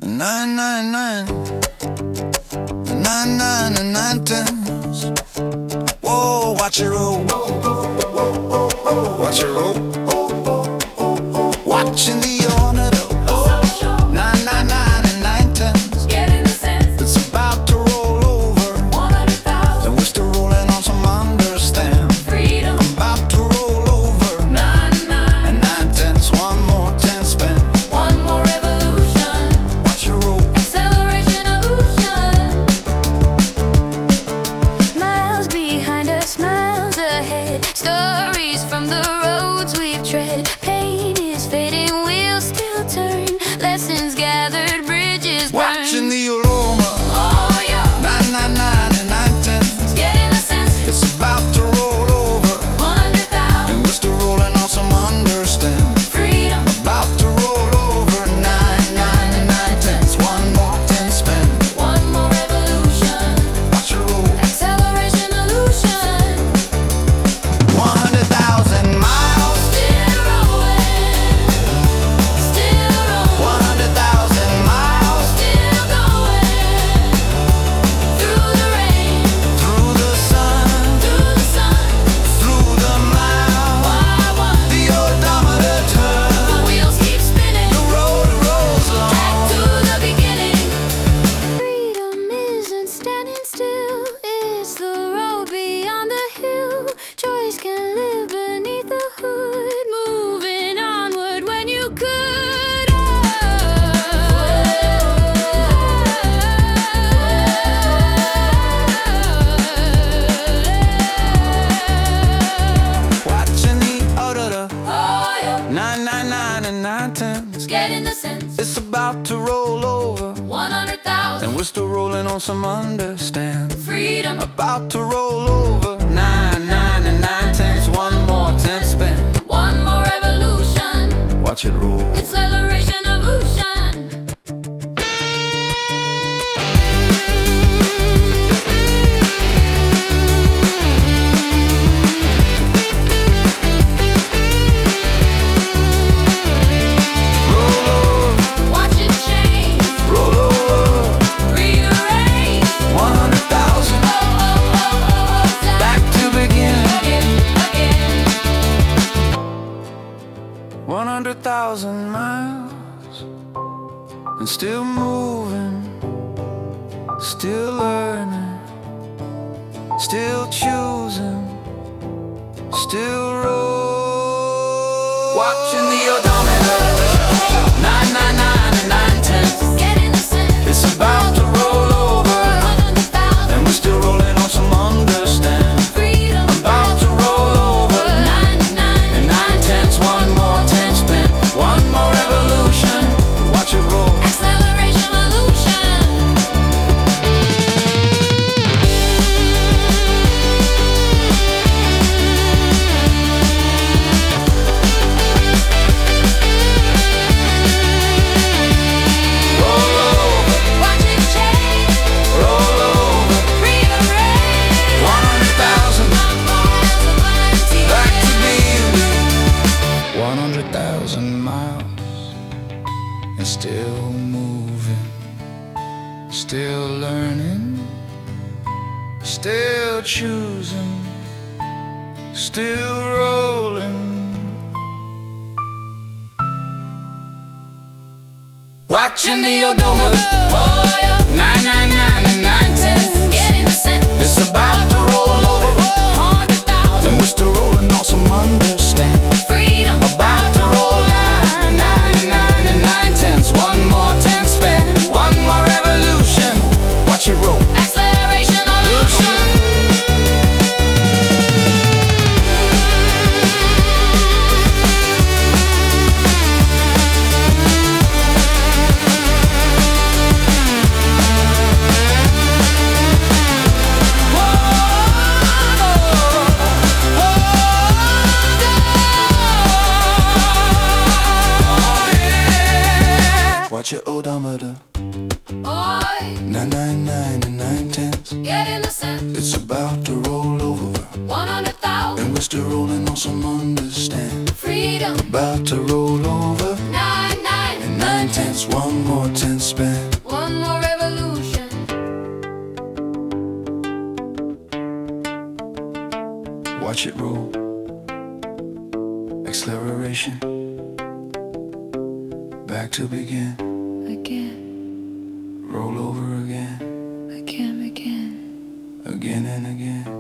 Nine, nine, nine, nine, nine, and nine tens. Whoa, watch it roll, watch it roll. Watching the ornado. Nine, nine, nine, and nine tens. Getting the sense. It's about to roll over, 100,000. and we're still rolling on some understand. Freedom. About to roll over, 9-9. and nine tenths, one more 10 spent. One more revolution. Watch it roll. Acceleration illusion. Miles behind us, miles ahead. Stories from the roads we've tread. Pain is fading, we'll still turn. Lessons gathered, bridges burned. Watching the aroma. Oh yeah. 999 and 910. Getting a sense. It's about to roll over, 100,000. and we're still rolling on some understand. Freedom. About to roll over, 99 and 9 tenths, one more 10 spent. One more revolution. Watch it roll. Acceleration illusion. 100,000 miles. Still rolling. Still rolling. 100,000 miles. Still going. Through the rain. Through the sun. Through the sun. Through the mile. Why one? The odometer The turns. wheels keep spinning. The road rolls Back along. to the beginning. Freedom isn't standing still. It's the road beyond the hill. Choice can live beneath the hood. Moving onward when you could. Watching the odor. Oh yeah. 999 and 9 tenths. Getting the sense. It's about to roll over, 100,000. and we're still rolling on some understand. Freedom. About to roll over, 99 and 9 tenths, one more 10 spent. One more revolution. Watch it roll. Acceleration illusion. Roll over, Watch it change. roll over, Rearrange. 100,000, Oh, oh, oh, oh, oh. back to begin. Again. 100,000 miles, and still moving, still learning, still choosing, still roll. Watching the odometer, 999 and 9 tenths. Getting the sense. It's about to roll over, 100,000. and we're still rolling on some understand. Freedom. About to roll over, 99 and 9 tenths, one more 10 spent. One more revolution, watch it roll. Acceleration illusion. Roll over, Watch it change. roll over, Rearrange. 100,000, One more possibility. back to being 100,000 miles, and still moving, still learning, still choosing, still rolling. Watching the odometer, Oh yeah. 999 and 9 tenths. Getting the sense. It's about to roll over, 100,000. and we're still rolling on some understand. Freedom. About to roll 999 and 9 tenths, one more 10 spent. One more revolution, watch it roll. Acceleration illusion. Watch your odometer, Boy, 999 and 9 tenths. getting the sense. It's about to roll over, 100,000. and we're still rolling on some understand. Freedom. About to roll over, 99. and 9 nine tenths, one more tenth spin. One more revolution. Watch it roll. Acceleration. Back to begin. Again, Roll over again. again, again. Again and again.